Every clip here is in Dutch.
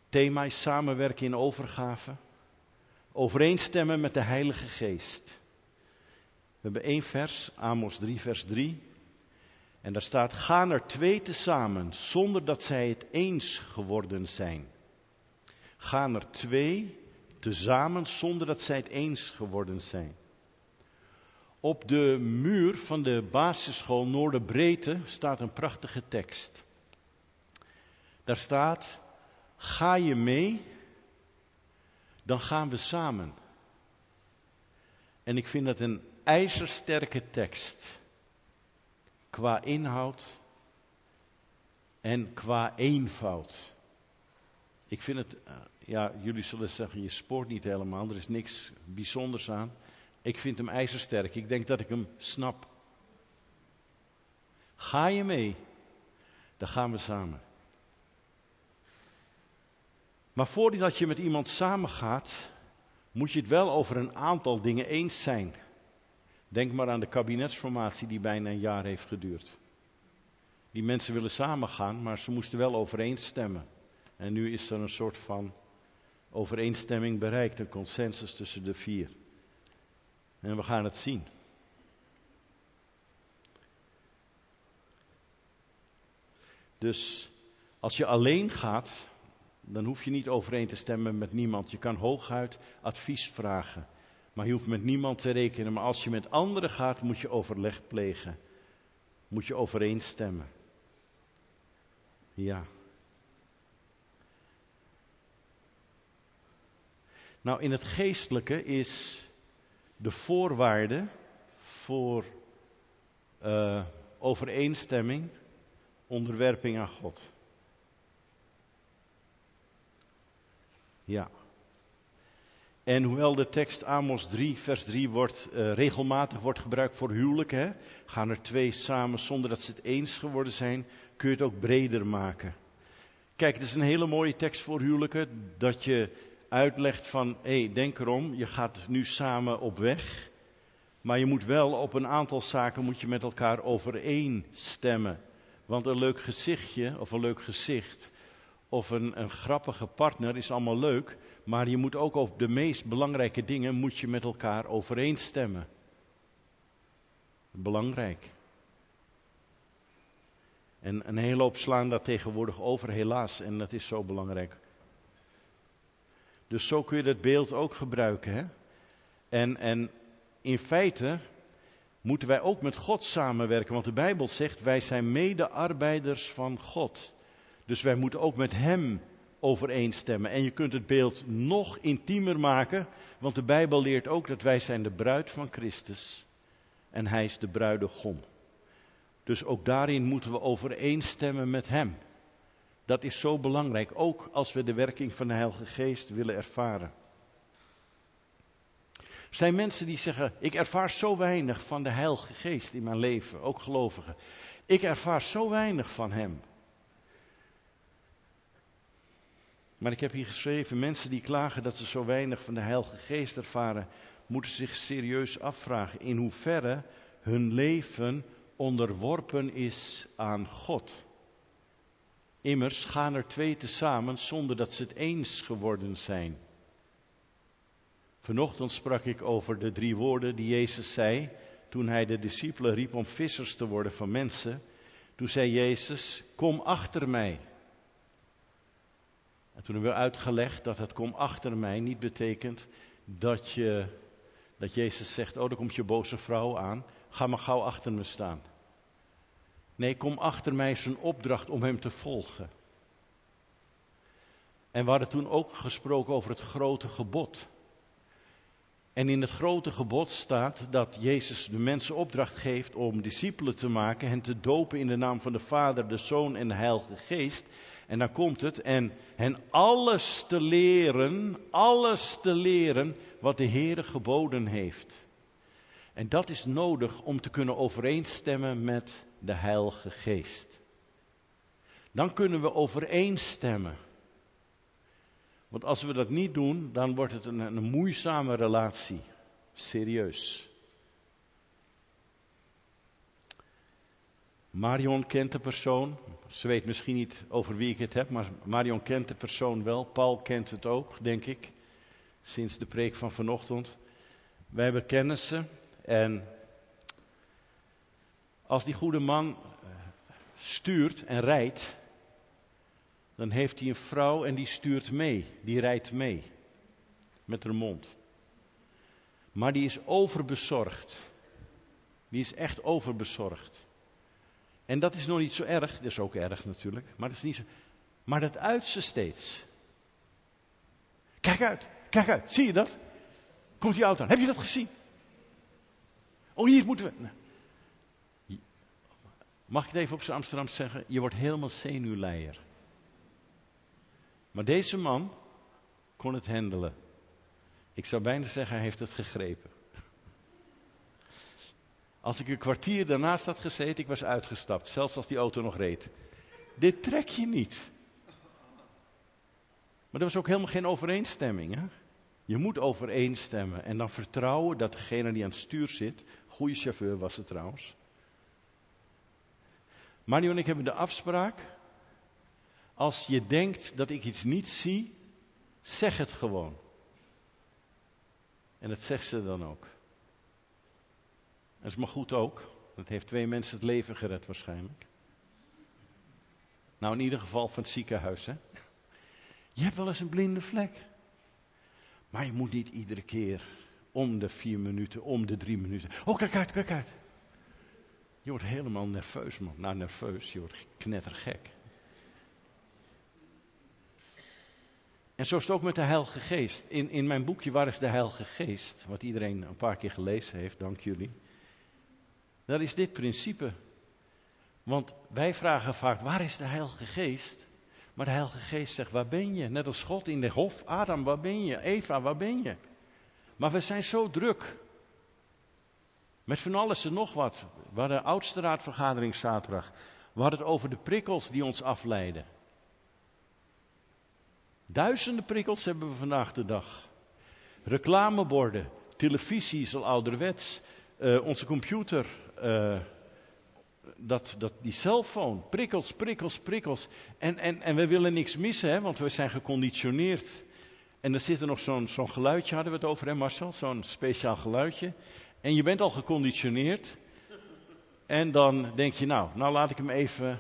Thema is samenwerken in overgave. Overeenstemmen met de Heilige Geest. We hebben 1 vers, Amos 3 vers 3. En daar staat, gaan er 2 tezamen, zonder dat zij het eens geworden zijn. Gaan er 2 tezamen, zonder dat zij het eens geworden zijn. Op de muur van de basisschool Noorderbreedte staat een prachtige tekst. Daar staat, ga je mee, dan gaan we samen. En ik vind dat een ijzersterke tekst. Qua inhoud en qua eenvoud. Ik vind het, jullie zullen zeggen, je spoort niet helemaal, er is niks bijzonders aan. Ik vind hem ijzersterk, ik denk dat ik hem snap. Ga je mee, dan gaan we samen. Maar voordat je met iemand samengaat, moet je het wel over een aantal dingen eens zijn. Denk maar aan de kabinetsformatie die bijna een jaar heeft geduurd. Die mensen willen samengaan, maar ze moesten wel overeenstemmen. En nu is er een soort van overeenstemming bereikt, een consensus tussen de 4. En we gaan het zien. Dus als je alleen gaat, dan hoef je niet overeen te stemmen met niemand. Je kan hooguit advies vragen. Maar je hoeft met niemand te rekenen. Maar als je met anderen gaat, moet je overleg plegen. Moet je overeenstemmen. Ja. Nou, in het geestelijke is de voorwaarde voor overeenstemming onderwerping aan God. Ja. En hoewel de tekst Amos 3 vers 3 regelmatig wordt gebruikt voor huwelijken, gaan er 2 samen zonder dat ze het eens geworden zijn, kun je het ook breder maken. Kijk, het is een hele mooie tekst voor huwelijken, dat je uitlegt van, denk erom, je gaat nu samen op weg, maar je moet wel op een aantal zaken moet je met elkaar overeenstemmen. Want een leuk gezichtje of een leuk gezicht of een grappige partner is allemaal leuk, maar je moet ook over de meest belangrijke dingen moet je met elkaar overeenstemmen. Belangrijk. En een hele hoop slaan daar tegenwoordig over, helaas, en dat is zo belangrijk. Dus zo kun je dat beeld ook gebruiken. Hè? En in feite moeten wij ook met God samenwerken, want de Bijbel zegt, wij zijn medearbeiders van God. Dus wij moeten ook met Hem overeenstemmen. En je kunt het beeld nog intiemer maken, want de Bijbel leert ook dat wij zijn de bruid van Christus en Hij is de bruidegom. Dus ook daarin moeten we overeenstemmen met Hem. Dat is zo belangrijk, ook als we de werking van de Heilige Geest willen ervaren. Er zijn mensen die zeggen, ik ervaar zo weinig van de Heilige Geest in mijn leven, ook gelovigen. Ik ervaar zo weinig van Hem. Maar ik heb hier geschreven, mensen die klagen dat ze zo weinig van de Heilige Geest ervaren, moeten zich serieus afvragen in hoeverre hun leven onderworpen is aan God. Immers gaan er 2 tezamen zonder dat ze het eens geworden zijn. Vanochtend sprak ik over de 3 woorden die Jezus zei toen hij de discipelen riep om vissers te worden van mensen. Toen zei Jezus, kom achter mij. En toen hebben we uitgelegd dat het kom achter mij niet betekent dat Jezus zegt, daar komt je boze vrouw aan, ga maar gauw achter me staan. Nee, kom achter mij is een opdracht om Hem te volgen. En we hadden toen ook gesproken over het grote gebod. En in het grote gebod staat dat Jezus de mensen opdracht geeft om discipelen te maken, hen te dopen in de naam van de Vader, de Zoon en de Heilige Geest. En dan komt het, en hen alles te leren wat de Heere geboden heeft. En dat is nodig om te kunnen overeenstemmen met de Heilige Geest. Dan kunnen we overeenstemmen. Want als we dat niet doen, dan wordt het een moeizame relatie. Serieus. Marion kent de persoon. Ze weet misschien niet over wie ik het heb, maar Marion kent de persoon wel. Paul kent het ook, denk ik. Sinds de preek van vanochtend. Wij hebben kennissen. En als die goede man stuurt en rijdt, dan heeft hij een vrouw en die stuurt mee. Die rijdt mee. Met haar mond. Maar die is overbezorgd. Die is echt overbezorgd. En dat is nog niet zo erg. Dat is ook erg natuurlijk. Maar dat is niet zo. Maar dat uit ze steeds. Kijk uit, kijk uit. Zie je dat? Komt die auto aan. Heb je dat gezien? Oh, hier moeten we. Nou. Mag ik het even op zijn Amsterdam zeggen? Je wordt helemaal zenuwleier. Maar deze man kon het handelen. Ik zou bijna zeggen, hij heeft het gegrepen. Als ik een kwartier daarnaast had gezeten, ik was uitgestapt. Zelfs als die auto nog reed. Dit trek je niet. Maar er was ook helemaal geen overeenstemming. Hè? Je moet overeenstemmen. En dan vertrouwen dat degene die aan het stuur zit. Goede chauffeur was het trouwens. Mario en ik hebben de afspraak. Als je denkt dat ik iets niet zie, zeg het gewoon. En dat zegt ze dan ook. Dat is maar goed ook. Dat heeft 2 mensen het leven gered waarschijnlijk. Nou, in ieder geval van het ziekenhuis, hè. Je hebt wel eens een blinde vlek. Maar je moet niet iedere keer om de 4 minuten, om de 3 minuten. Oh, kijk uit, kijk uit. Je wordt helemaal nerveus, man. Nou, nerveus, je wordt knettergek. En zo is het ook met de Heilige Geest. In mijn boekje Waar is de Heilige Geest? Wat iedereen een paar keer gelezen heeft, dank jullie. Dat is dit principe. Want wij vragen vaak, waar is de Heilige Geest? Maar de Heilige Geest zegt, waar ben je? Net als God in de hof. Adam, waar ben je? Eva, waar ben je? Maar we zijn zo druk. Met van alles en nog wat. We hadden de oudste raadvergadering zaterdag. We hadden het over de prikkels die ons afleiden. Duizenden prikkels hebben we vandaag de dag. Reclameborden, televisie is al ouderwets. Onze computer, die cellphone, prikkels, prikkels, prikkels. En we willen niks missen, hè, want we zijn geconditioneerd. En er zit er nog zo'n geluidje, hadden we het over, hè Marcel? Zo'n speciaal geluidje. En je bent al geconditioneerd. En dan denk je, nou laat ik hem even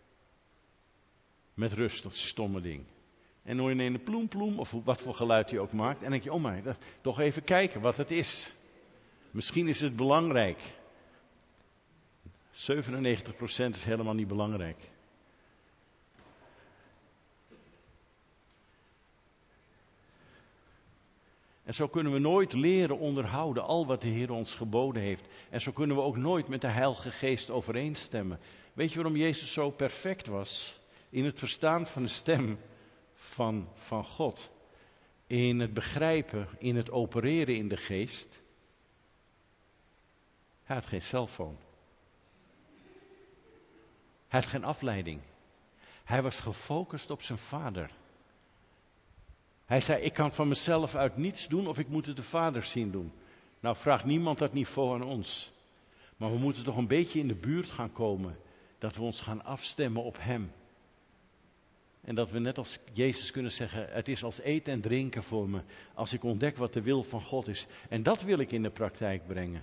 met rust, dat stomme ding. En dan hoor je een ploem ploem, of wat voor geluid hij ook maakt. En dan denk je, oh maar, toch even kijken wat het is. Misschien is het belangrijk. 97% is helemaal niet belangrijk. En zo kunnen we nooit leren onderhouden al wat de Heer ons geboden heeft. En zo kunnen we ook nooit met de Heilige Geest overeenstemmen. Weet je waarom Jezus zo perfect was? In het verstaan van de stem van God. In het begrijpen, in het opereren in de geest. Hij had geen cellfoon. Hij had geen afleiding. Hij was gefocust op zijn Vader. Hij zei, ik kan van mezelf uit niets doen of ik moet het de Vader zien doen. Nou, vraagt niemand dat niveau aan ons. Maar we moeten toch een beetje in de buurt gaan komen. Dat we ons gaan afstemmen op Hem. En dat we net als Jezus kunnen zeggen, het is als eten en drinken voor me. Als ik ontdek wat de wil van God is. En dat wil ik in de praktijk brengen.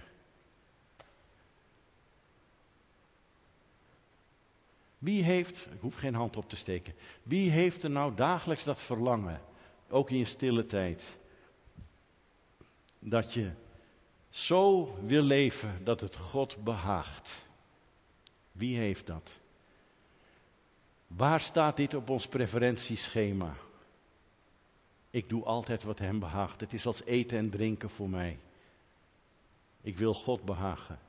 Wie heeft, ik hoef geen hand op te steken. Wie heeft er nou dagelijks dat verlangen, ook in je stille tijd. Dat je zo wil leven dat het God behaagt. Wie heeft dat? Waar staat dit op ons preferentieschema? Ik doe altijd wat hem behaagt. Het is als eten en drinken voor mij. Ik wil God behagen.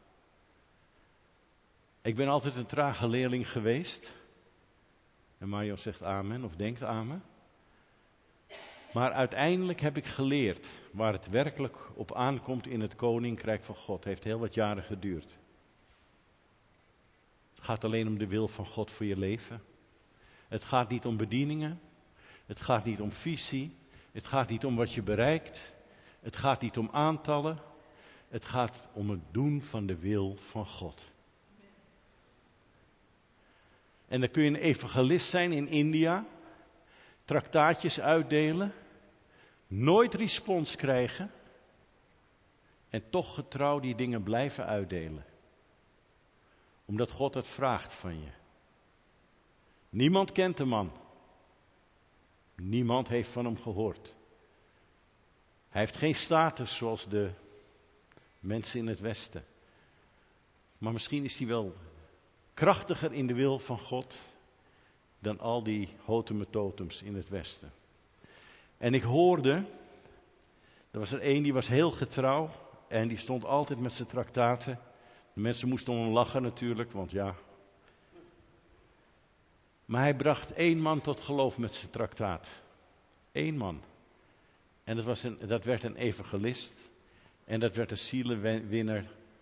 Ik ben altijd een trage leerling geweest. En Mario zegt amen of denkt amen. Maar uiteindelijk heb ik geleerd waar het werkelijk op aankomt in het koninkrijk van God. Het heeft heel wat jaren geduurd. Het gaat alleen om de wil van God voor je leven. Het gaat niet om bedieningen. Het gaat niet om visie. Het gaat niet om wat je bereikt. Het gaat niet om aantallen. Het gaat om het doen van de wil van God. En dan kun je een evangelist zijn in India. Traktaatjes uitdelen. Nooit respons krijgen. En toch getrouw die dingen blijven uitdelen. Omdat God het vraagt van je. Niemand kent de man. Niemand heeft van hem gehoord. Hij heeft geen status zoals de mensen in het Westen. Maar misschien is hij wel krachtiger in de wil van God dan al die totems in het Westen. En ik hoorde, er was er één die was heel getrouw en die stond altijd met zijn traktaten. De mensen moesten om hem lachen natuurlijk, want ja. Maar hij bracht 1 man tot geloof met zijn traktaat. 1 man. En dat werd een evangelist. En dat werd een zielenwinner.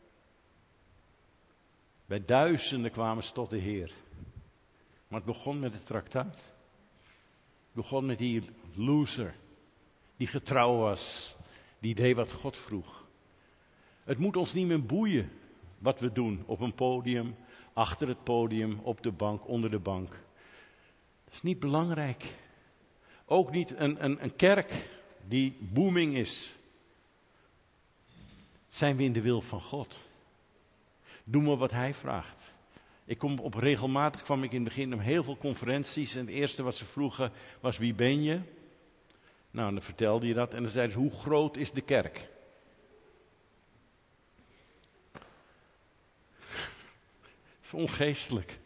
Bij duizenden kwamen ze tot de Heer. Maar het begon met het traktaat. Het begon met die loser. Die getrouw was. Die deed wat God vroeg. Het moet ons niet meer boeien wat we doen op een podium, achter het podium, op de bank, onder de bank. Dat is niet belangrijk. Ook niet een kerk die booming is. Zijn we in de wil van God? Doen we wat Hij vraagt? Regelmatig kwam ik in het begin op heel veel conferenties en het eerste wat ze vroegen was: wie ben je? Nou, dan vertelde je dat en dan zeiden ze: hoe groot is de kerk? Dat is ongeestelijk.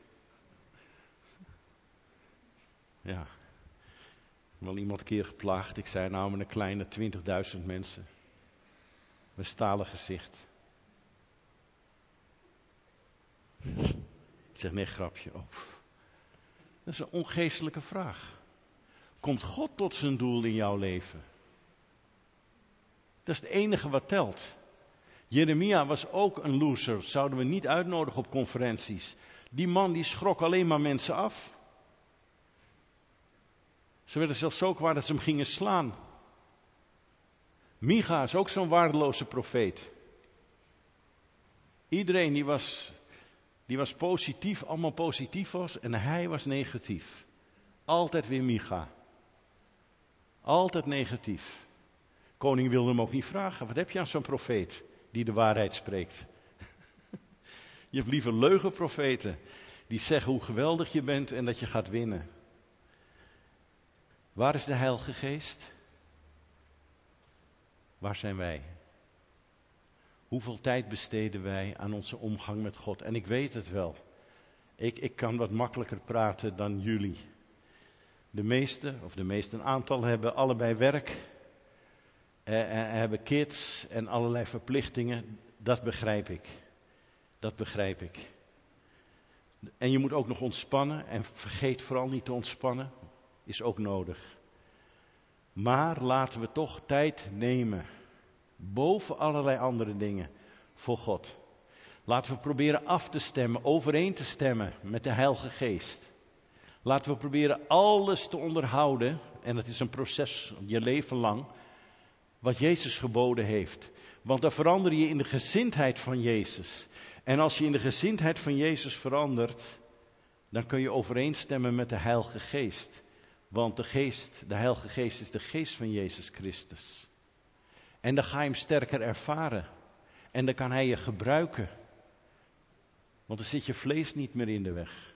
Ja. Wel iemand een keer geplaagd. Ik zei: nou, met een kleine 20.000 mensen. Met stalen gezicht. Ik zeg: nee, grapje. Oh. Dat is een ongeestelijke vraag. Komt God tot zijn doel in jouw leven? Dat is het enige wat telt. Jeremia was ook een loser. Zouden we niet uitnodigen op conferenties. Die man die schrok alleen maar mensen af. Ze werden zelfs zo kwaad dat ze hem gingen slaan. Micha is ook zo'n waardeloze profeet. Iedereen die was positief, allemaal positief was en hij was negatief. Altijd weer Micha. Altijd negatief. Koning wilde hem ook niet vragen: wat heb je aan zo'n profeet die de waarheid spreekt? Je hebt liever leugenprofeten die zeggen hoe geweldig je bent en dat je gaat winnen. Waar is de Heilige Geest? Waar zijn wij? Hoeveel tijd besteden wij aan onze omgang met God? En ik weet het wel. Ik kan wat makkelijker praten dan jullie. Een aantal hebben allebei werk. En hebben kids en allerlei verplichtingen. Dat begrijp ik. Dat begrijp ik. En je moet ook nog ontspannen. En vergeet vooral niet te ontspannen. Is ook nodig. Maar laten we toch tijd nemen. Boven allerlei andere dingen. Voor God. Laten we proberen af te stemmen. Overeen te stemmen met de Heilige Geest. Laten we proberen alles te onderhouden. En dat is een proces je leven lang. Wat Jezus geboden heeft. Want dan verander je in de gezindheid van Jezus. En als je in de gezindheid van Jezus verandert, dan kun je overeenstemmen met de Heilige Geest. Want de Heilige Geest is de geest van Jezus Christus. En dan ga je hem sterker ervaren. En dan kan hij je gebruiken. Want dan zit je vlees niet meer in de weg.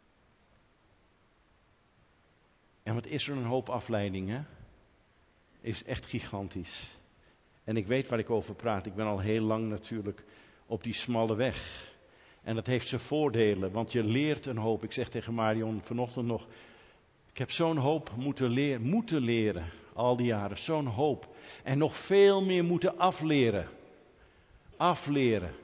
En wat is er een hoop afleiding, hè? Is echt gigantisch. En ik weet waar ik over praat. Ik ben al heel lang natuurlijk op die smalle weg. En dat heeft zijn voordelen, want je leert een hoop. Ik zeg tegen Marion vanochtend nog: ik heb zo'n hoop moeten leren, al die jaren. Zo'n hoop. En nog veel meer moeten afleren. Afleren.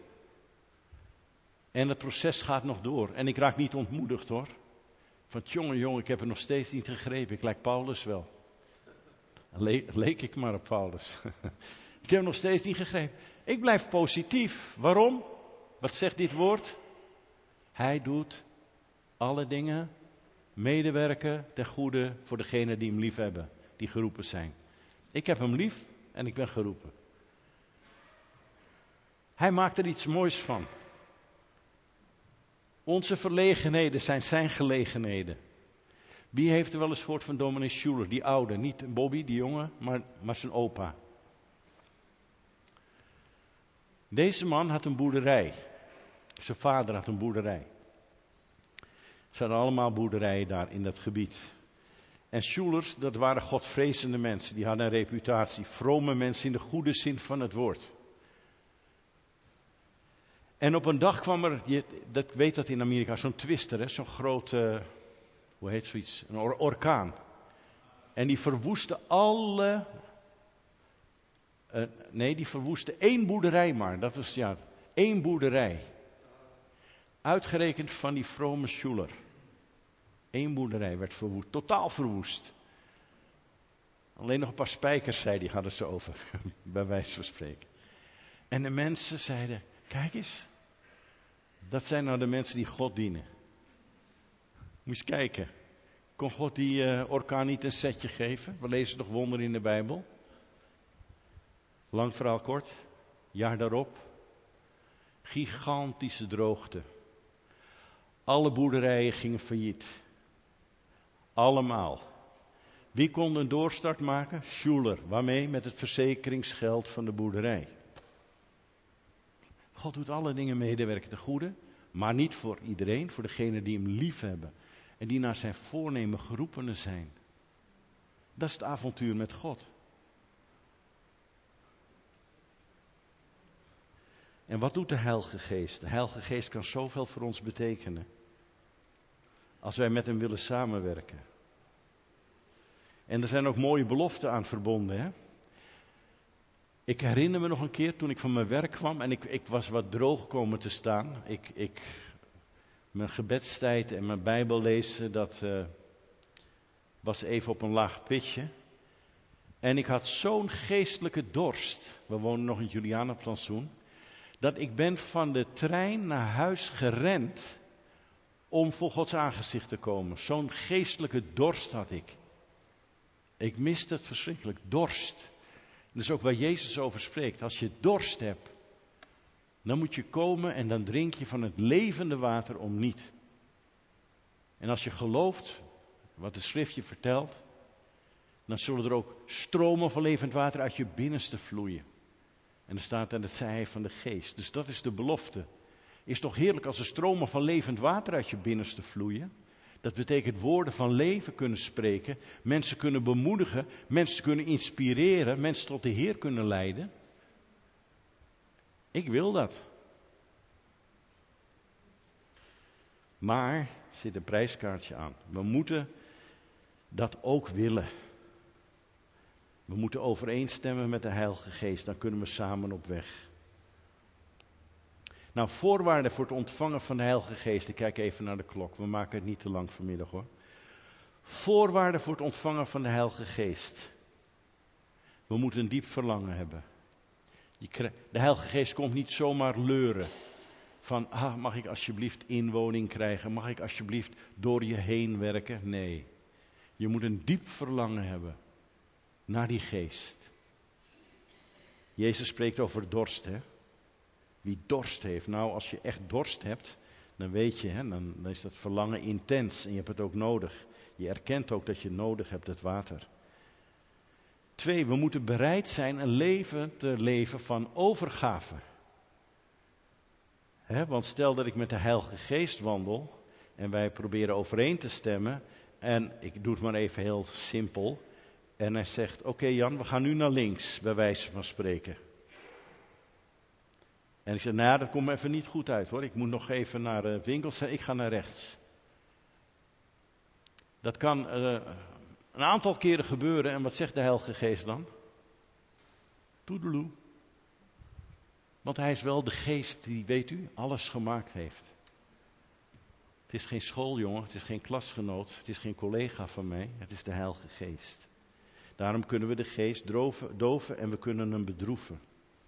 En het proces gaat nog door. En ik raak niet ontmoedigd hoor. Van jongen, ik heb het nog steeds niet gegrepen. Ik lijk Paulus wel. Leek ik maar op Paulus. Ik heb hem nog steeds niet gegrepen. Ik blijf positief. Waarom? Wat zegt dit woord? Hij doet alle dingen medewerken ten goede voor degenen die hem lief hebben. Die geroepen zijn. Ik heb hem lief en ik ben geroepen. Hij maakt er iets moois van. Onze verlegenheden zijn zijn gelegenheden. Wie heeft er wel eens gehoord van dominee Schuler, die oude, niet Bobby, die jongen, maar zijn opa. Deze man had een boerderij. Zijn vader had een boerderij. Ze hadden allemaal boerderijen daar in dat gebied. En Schulers, dat waren godvrezende mensen. Die hadden een reputatie. Vrome mensen in de goede zin van het woord. En op een dag kwam er, dat weet dat in Amerika, zo'n twister, hè, zo'n grote, hoe heet zoiets? Een orkaan. En die verwoestte die verwoestte één boerderij maar. Dat was, één boerderij. Uitgerekend van die vrome Schuler. Eén boerderij werd verwoest, totaal verwoest. Alleen nog een paar spijkers, zei die, hadden ze over, bij wijze van spreken. En de mensen zeiden, kijk eens, dat zijn nou de mensen die God dienen. Moet eens kijken, kon God die orkaan niet een setje geven? We lezen toch wonderen in de Bijbel? Lang verhaal kort, jaar daarop, gigantische droogte. Alle boerderijen gingen failliet. Allemaal. Wie kon een doorstart maken? Schuler. Waarmee? Met het verzekeringsgeld van de boerderij. God doet alle dingen medewerken ten goede, maar niet voor iedereen, voor degenen die hem lief hebben en die naar zijn voornemen geroepenen zijn. Dat is het avontuur met God. En wat doet de Heilige Geest? De Heilige Geest kan zoveel voor ons betekenen. Als wij met hem willen samenwerken. En er zijn ook mooie beloften aan verbonden. Hè? Ik herinner me nog een keer toen ik van mijn werk kwam en ik was wat droog komen te staan. Mijn gebedstijd en mijn Bijbel lezen, dat was even op een laag pitje. En ik had zo'n geestelijke dorst. We wonen nog in het Julianenplantsoen. Dat ik ben van de trein naar huis gerend om voor Gods aangezicht te komen. Zo'n geestelijke dorst had ik. Ik miste het verschrikkelijk, dorst. Dat is ook waar Jezus over spreekt. Als je dorst hebt, dan moet je komen en dan drink je van het levende water om niet. En als je gelooft wat de schrift je vertelt, dan zullen er ook stromen van levend water uit je binnenste vloeien. En er staat aan de zij van de geest. Dus dat is de belofte. Is toch heerlijk als er stromen van levend water uit je binnenste vloeien? Dat betekent woorden van leven kunnen spreken, mensen kunnen bemoedigen, mensen kunnen inspireren, mensen tot de Heer kunnen leiden. Ik wil dat. Maar er zit een prijskaartje aan. We moeten dat ook willen. We moeten overeenstemmen met de Heilige Geest, dan kunnen we samen op weg. Nou, voorwaarden voor het ontvangen van de Heilige Geest. Ik kijk even naar de klok, we maken het niet te lang vanmiddag hoor. Voorwaarden voor het ontvangen van de Heilige Geest. We moeten een diep verlangen hebben. De Heilige Geest komt niet zomaar leuren. Van, mag ik alsjeblieft inwoning krijgen? Mag ik alsjeblieft door je heen werken? Nee, je moet een diep verlangen hebben naar die Geest. Jezus spreekt over dorst, hè. Wie dorst heeft, nou als je echt dorst hebt, dan weet je, hè, dan is dat verlangen intens en je hebt het ook nodig. Je erkent ook dat je nodig hebt, het water. 2, we moeten bereid zijn een leven te leven van overgave. Want stel dat ik met de Heilige Geest wandel en wij proberen overeen te stemmen en ik doe het maar even heel simpel en hij zegt, oké Jan, we gaan nu naar links, bij wijze van spreken. En ik zeg, nou dat komt me even niet goed uit hoor. Ik moet nog even naar de winkel. Ik ga naar rechts. Dat kan een aantal keren gebeuren. En wat zegt de Heilige Geest dan? Toedeloe. Want hij is wel de geest die, weet u, alles gemaakt heeft. Het is geen schooljongen, het is geen klasgenoot, het is geen collega van mij. Het is de Heilige Geest. Daarom kunnen we de geest doven en we kunnen hem bedroeven.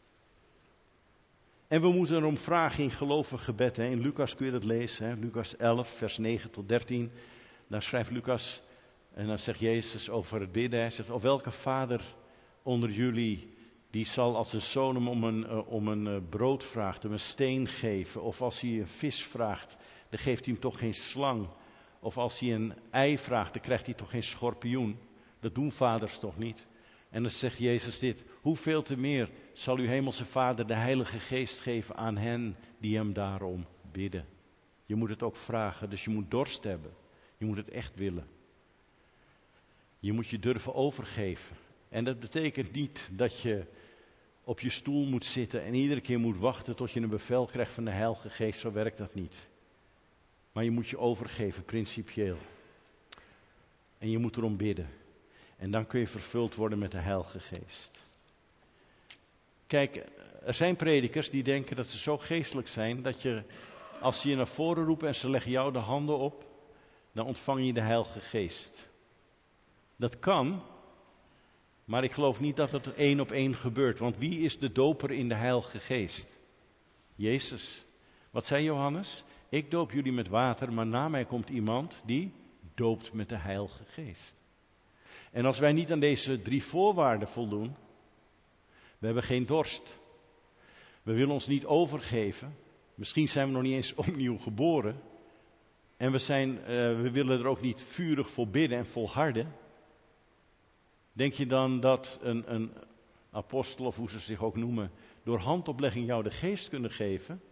En we moeten erom vragen in geloof en gebed. Hè. In Lucas kun je dat lezen. Hè. Lucas 11, vers 9 tot 13. Daar schrijft Lucas. En dan zegt Jezus over het bidden. Hij zegt, welke vader onder jullie, die zal als een zoon om een brood vraagt, hem een steen geven. Of als hij een vis vraagt, dan geeft hij hem toch geen slang. Of als hij een ei vraagt, dan krijgt hij toch geen schorpioen. Dat doen vaders toch niet? En dan zegt Jezus dit: hoeveel te meer zal uw hemelse Vader de Heilige Geest geven aan hen die hem daarom bidden. Je moet het ook vragen, dus je moet dorst hebben. Je moet het echt willen. Je moet je durven overgeven. En dat betekent niet dat je op je stoel moet zitten en iedere keer moet wachten tot je een bevel krijgt van de Heilige Geest. Zo werkt dat niet. Maar je moet je overgeven, principieel. En je moet erom bidden. En dan kun je vervuld worden met de Heilige Geest. Kijk, er zijn predikers die denken dat ze zo geestelijk zijn dat je, als ze je naar voren roepen en ze leggen jou de handen op, dan ontvang je de Heilige Geest. Dat kan, maar ik geloof niet dat het 1 op 1 gebeurt. Want wie is de doper in de Heilige Geest? Jezus. Wat zei Johannes? Ik doop jullie met water, maar na mij komt iemand die doopt met de Heilige Geest. En als wij niet aan deze 3 voorwaarden voldoen, we hebben geen dorst. We willen ons niet overgeven. Misschien zijn we nog niet eens opnieuw geboren. En we willen er ook niet vurig voor bidden en volharden. Denk je dan dat een apostel, of hoe ze zich ook noemen, door handoplegging jou de geest kunnen geven?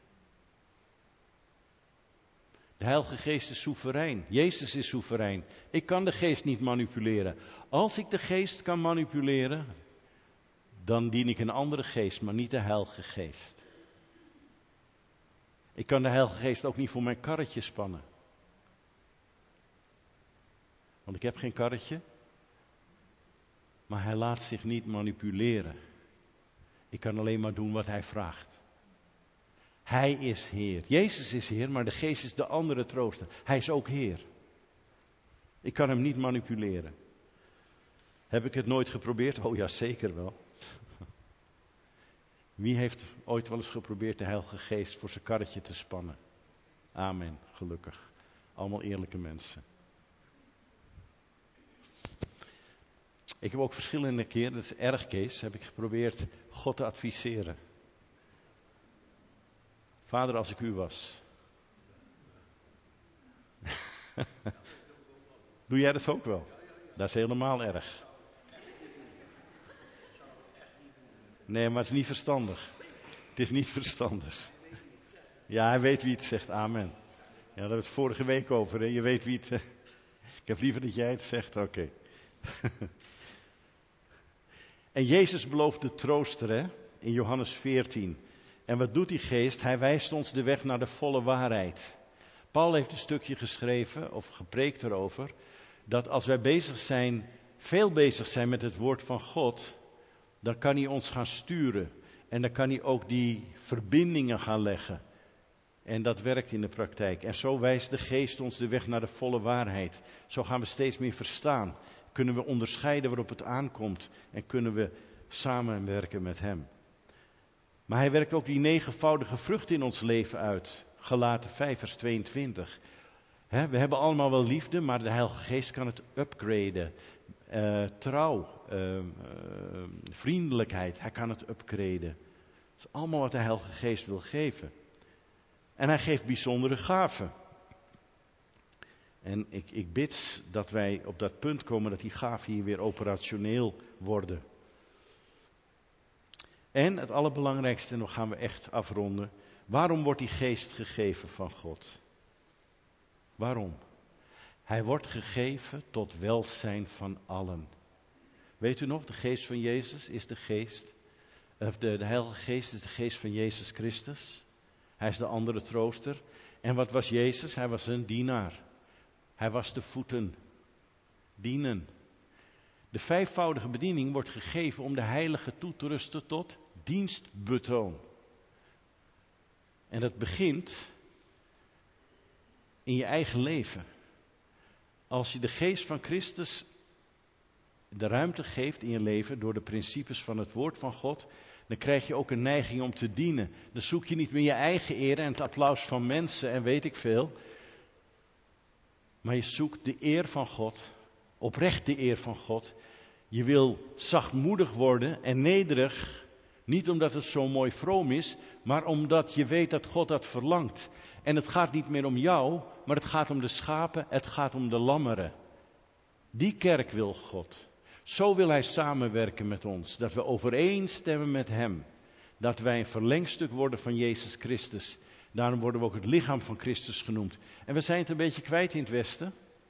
De Heilige Geest is soeverein. Jezus is soeverein. Ik kan de geest niet manipuleren. Als ik de geest kan manipuleren, dan dien ik een andere geest, maar niet de Heilige Geest. Ik kan de Heilige Geest ook niet voor mijn karretje spannen. Want ik heb geen karretje. Maar hij laat zich niet manipuleren. Ik kan alleen maar doen wat hij vraagt. Hij is Heer. Jezus is Heer, maar de Geest is de andere trooster. Hij is ook Heer. Ik kan hem niet manipuleren. Heb ik het nooit geprobeerd? Oh ja, zeker wel. Wie heeft ooit wel eens geprobeerd de Heilige Geest voor zijn karretje te spannen? Amen, gelukkig. Allemaal eerlijke mensen. Ik heb ook verschillende keren, dat is erg Kees, heb ik geprobeerd God te adviseren. Vader, als ik u was. Doe jij dat ook wel? Dat is helemaal erg. Nee, maar het is niet verstandig. Het is niet verstandig. Ja, hij weet wie het zegt, amen. Ja, daar hebben we het vorige week over, hè? Je weet wie het... Ik heb liever dat jij het zegt, oké. En Jezus belooft de trooster, hè? In Johannes 14. En wat doet die geest? Hij wijst ons de weg naar de volle waarheid. Paul heeft een stukje geschreven, of gepreekt erover, dat als wij veel bezig zijn met het woord van God, dan kan hij ons gaan sturen. En dan kan hij ook die verbindingen gaan leggen. En dat werkt in de praktijk. En zo wijst de geest ons de weg naar de volle waarheid. Zo gaan we steeds meer verstaan. Kunnen we onderscheiden waarop het aankomt. En kunnen we samenwerken met hem. Maar hij werkt ook die 9voudige vrucht in ons leven uit. Galaten 5 vers 22. We hebben allemaal wel liefde, maar de Heilige Geest kan het upgraden. Trouw, vriendelijkheid, hij kan het upgraden. Dat is allemaal wat de Heilige Geest wil geven. En hij geeft bijzondere gaven. En ik bid dat wij op dat punt komen dat die gaven hier weer operationeel worden. En het allerbelangrijkste, en dan gaan we echt afronden. Waarom wordt die geest gegeven van God? Waarom? Hij wordt gegeven tot welzijn van allen. Weet u nog, de geest van Jezus is de geest. De Heilige Geest is de geest van Jezus Christus. Hij is de andere trooster. En wat was Jezus? Hij was een dienaar. Hij was de voeten. Dienen. De 5voudige bediening wordt gegeven om de heilige toe te rusten tot dienstbetoon. En dat begint in je eigen leven. Als je de geest van Christus de ruimte geeft in je leven door de principes van het woord van God, dan krijg je ook een neiging om te dienen. Dan zoek je niet meer je eigen eer en het applaus van mensen en weet ik veel. Maar je zoekt de eer van God, oprecht de eer van God. Je wil zachtmoedig worden en nederig, niet omdat het zo mooi vroom is, maar omdat je weet dat God dat verlangt. En het gaat niet meer om jou, maar het gaat om de schapen, het gaat om de lammeren. Die kerk wil God. Zo wil hij samenwerken met ons, dat we overeenstemmen met hem. Dat wij een verlengstuk worden van Jezus Christus. Daarom worden we ook het lichaam van Christus genoemd. En we zijn het een beetje kwijt in het Westen.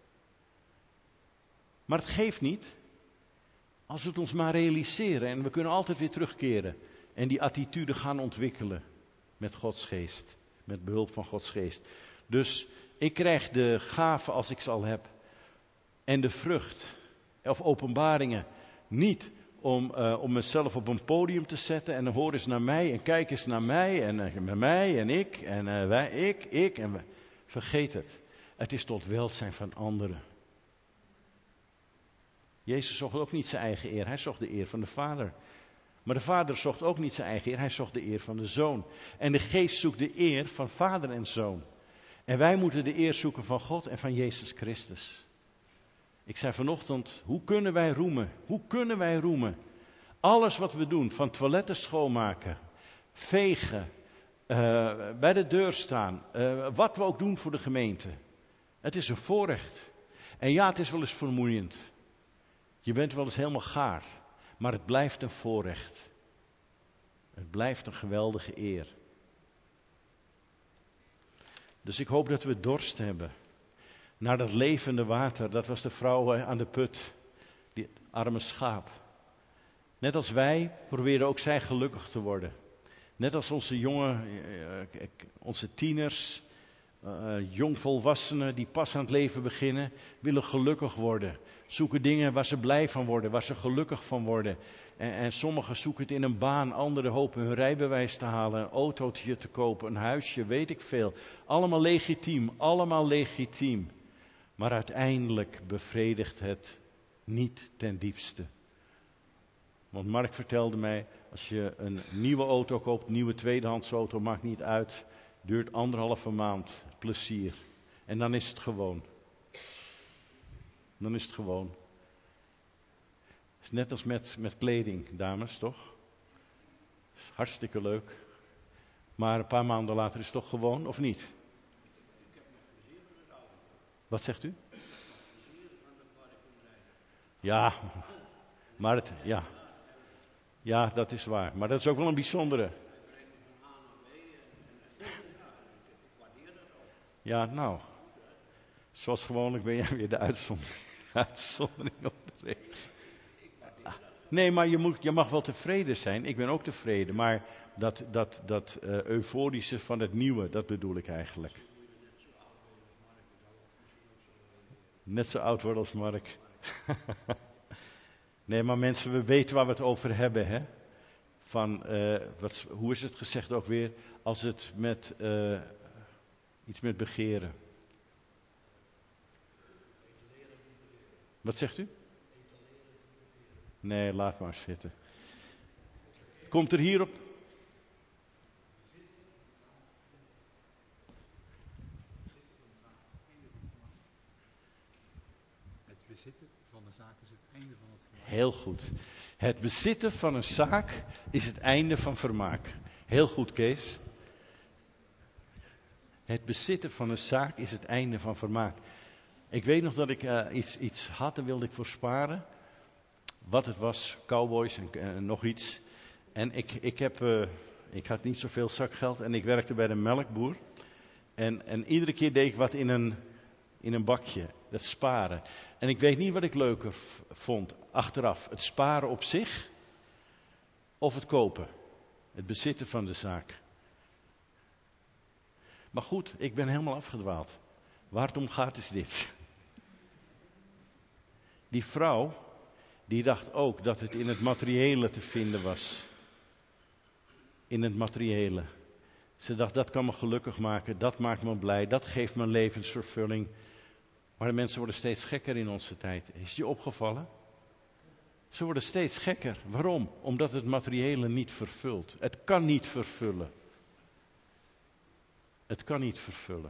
Maar het geeft niet. Als we het ons maar realiseren en we kunnen altijd weer terugkeren. En die attitude gaan ontwikkelen met Gods geest. Met behulp van Gods geest. Dus ik krijg de gave als ik ze al heb. En de vrucht. Of openbaringen. Niet om mezelf op een podium te zetten. En hoor eens naar mij en kijk eens naar mij. En met mij en ik. En wij, ik. En wij. Vergeet het. Het is tot welzijn van anderen. Jezus zocht ook niet zijn eigen eer. Hij zocht de eer van de Vader. Maar de Vader zocht ook niet zijn eigen eer. Hij zocht de eer van de Zoon. En de Geest zoekt de eer van Vader en Zoon. En wij moeten de eer zoeken van God en van Jezus Christus. Ik zei vanochtend, hoe kunnen wij roemen? Hoe kunnen wij roemen? Alles wat we doen, van toiletten schoonmaken, vegen, bij de deur staan, wat we ook doen voor de gemeente. Het is een voorrecht. En ja, het is wel eens vermoeiend. Je bent wel eens helemaal gaar. Maar het blijft een voorrecht. Het blijft een geweldige eer. Dus ik hoop dat we dorst hebben. Naar dat levende water. Dat was de vrouw aan de put. Die arme schaap. Net als wij proberen ook zij gelukkig te worden. Net als onze jongen, onze tieners, jongvolwassenen die pas aan het leven beginnen, willen gelukkig worden. Zoeken dingen waar ze blij van worden, waar ze gelukkig van worden. En sommigen zoeken het in een baan, anderen hopen hun rijbewijs te halen, een autootje te kopen, een huisje, weet ik veel. Allemaal legitiem, allemaal legitiem. Maar uiteindelijk bevredigt het niet ten diepste. Want Mark vertelde mij, als je een nieuwe auto koopt, een nieuwe tweedehands auto, maakt niet uit, duurt 1,5 maand, plezier. En dan is het gewoon. Dan is het gewoon. Het is net als met kleding, dames, toch? Is hartstikke leuk. Maar een paar maanden later is het toch gewoon, of niet? Wat zegt u? Ja, maar het, ja. Ja, dat is waar. Maar dat is ook wel een bijzondere. Ja, nou. Zoals gewoonlijk ben jij weer de uitzondering op de regel. Nee, maar je mag wel tevreden zijn. Ik ben ook tevreden. Maar dat euforische van het nieuwe, dat bedoel ik eigenlijk. Net zo oud worden als Mark. Nee, maar mensen, we weten waar we het over hebben, hè? Van, hoe is het gezegd ook weer? Als het met, iets met begeren. Wat zegt u? Nee, laat maar zitten. Komt er hierop? Het bezitten van de zaak is het einde van het vermaak. Heel goed. Het bezitten van een zaak is het einde van vermaak. Heel goed, Kees. Het bezitten van een zaak is het einde van vermaak. Ik weet nog dat ik iets had, daar wilde ik voor sparen. Wat het was, cowboys en nog iets. En ik had niet zoveel zakgeld en ik werkte bij de melkboer. En iedere keer deed ik wat in een bakje, dat sparen. En ik weet niet wat ik leuker vond achteraf. Het sparen op zich of het kopen. Het bezitten van de zaak. Maar goed, ik ben helemaal afgedwaald. Waar het om gaat is dit. Die vrouw, die dacht ook dat het in het materiële te vinden was. In het materiële. Ze dacht, dat kan me gelukkig maken, dat maakt me blij, dat geeft me levensvervulling. Maar de mensen worden steeds gekker in onze tijd. Is je opgevallen? Ze worden steeds gekker. Waarom? Omdat het materiële niet vervult. Het kan niet vervullen. Het kan niet vervullen.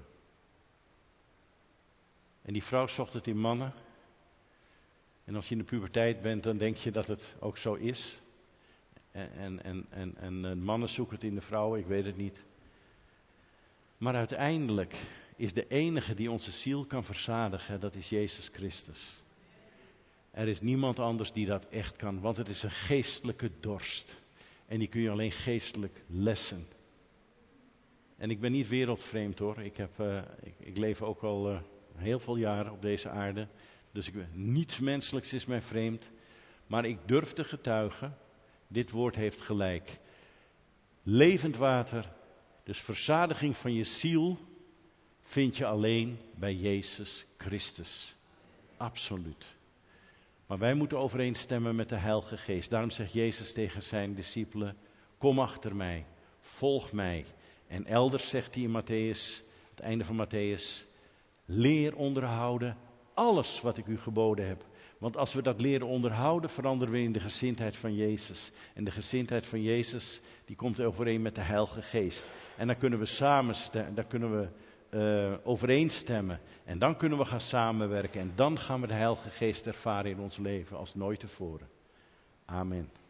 En die vrouw zocht het in mannen. En als je in de puberteit bent, dan denk je dat het ook zo is. En mannen zoeken het in de vrouwen, ik weet het niet. Maar uiteindelijk is de enige die onze ziel kan verzadigen, dat is Jezus Christus. Er is niemand anders die dat echt kan, want het is een geestelijke dorst. En die kun je alleen geestelijk lessen. En ik ben niet wereldvreemd hoor. Ik leef ook al heel veel jaren op deze aarde. Dus niets menselijks is mij vreemd. Maar ik durf te getuigen, dit woord heeft gelijk. Levend water, dus verzadiging van je ziel, vind je alleen bij Jezus Christus. Absoluut. Maar wij moeten overeenstemmen met de Heilige Geest. Daarom zegt Jezus tegen zijn discipelen, kom achter mij, volg mij. En elders zegt hij in Matthäus, het einde van Matthäus, leer onderhouden alles wat ik u geboden heb. Want als we dat leren onderhouden, veranderen we in de gezindheid van Jezus. En de gezindheid van Jezus, die komt overeen met de Heilige Geest. En dan kunnen we overeenstemmen. En dan kunnen we gaan samenwerken. En dan gaan we de Heilige Geest ervaren in ons leven als nooit tevoren. Amen.